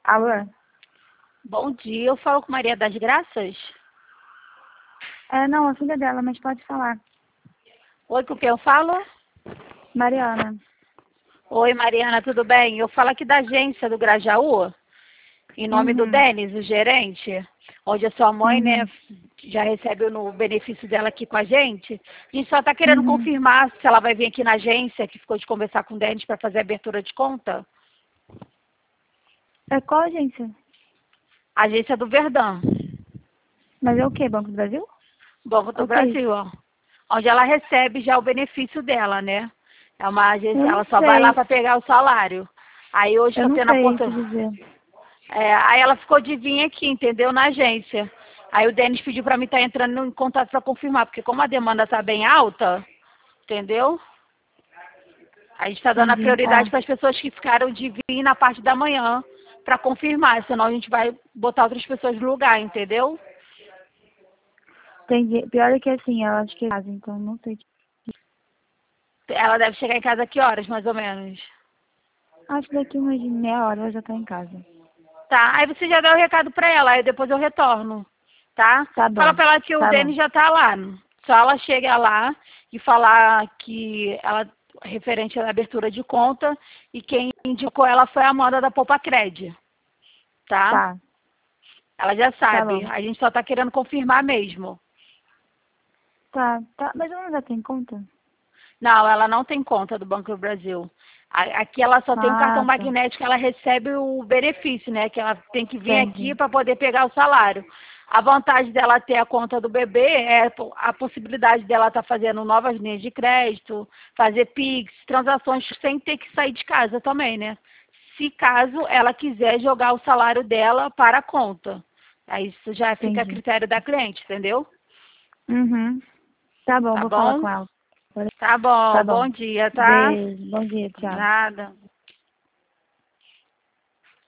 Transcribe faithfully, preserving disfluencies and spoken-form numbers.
Alô? Bom dia, eu falo com Maria das Graças? É, não, a filha dela, mas pode falar. Oi, com quem eu falo? Mariana. Oi, Mariana, tudo bem? Eu falo aqui da agência do Grajaú, em nome do Uhum. Denis, o gerente, onde a sua mãe, né, Uhum. já recebe o benefício dela aqui com a gente. A gente só está querendo Uhum. confirmar se ela vai vir aqui na agência, que ficou de conversar com o Denis para fazer a abertura de conta. É qual agência? A agência do Verdão, Mas é o quê? Banco do Brasil? Banco do O que é isso? Brasil, ó, onde ela recebe já o benefício dela, né? É uma agência, Eu não ela só vai lá sei. para pegar o salário. Aí hoje Eu está não tendo a sei te oportunidade. dizer. É, aí ela ficou de vir aqui, entendeu? Na agência. Aí o Denis pediu para mim estar entrando em contato para confirmar, porque como a demanda está bem alta, entendeu? A gente está dando a Entendi. prioridade Tá. para as pessoas que ficaram de vir na parte da manhã para confirmar, senão a gente vai botar outras pessoas no lugar, entendeu? Entendi. Pior é que assim, ela acho que é casa, então não sei. te- Ela deve chegar em casa a que horas, mais ou menos? Acho que daqui umas meia hora ela já tá em casa. Tá, aí você já dá o recado para ela, aí depois eu retorno, tá? Tá Fala bom. para ela que o Tá bom. Denis já tá lá. Só ela chega lá e falar que ela referente à abertura de conta e quem indicou ela foi a Amanda da Poupa Cred, tá? Tá. Ela já Tá sabe, bom. a gente só tá querendo confirmar mesmo. Tá. Tá. Mas ela já tem conta? Não, ela não tem conta do Banco do Brasil. A- Aqui ela só tem um cartão Ah, tá. magnético, ela recebe o benefício, né? Que ela tem que vir aqui Entendi. para poder pegar o salário. A vantagem dela ter a conta do bebê é po- a possibilidade dela estar fazendo novas linhas de crédito, fazer Pix, transações sem ter que sair de casa também, né? Se caso ela quiser jogar o salário dela para a conta. Aí isso já fica a Entendi. critério da cliente, entendeu? Uhum. Tá bom, Tá vou falar bom? com ela. Tá bom, Tá bom bom. dia, tá? Beijo. Bom dia, tchau. Nada.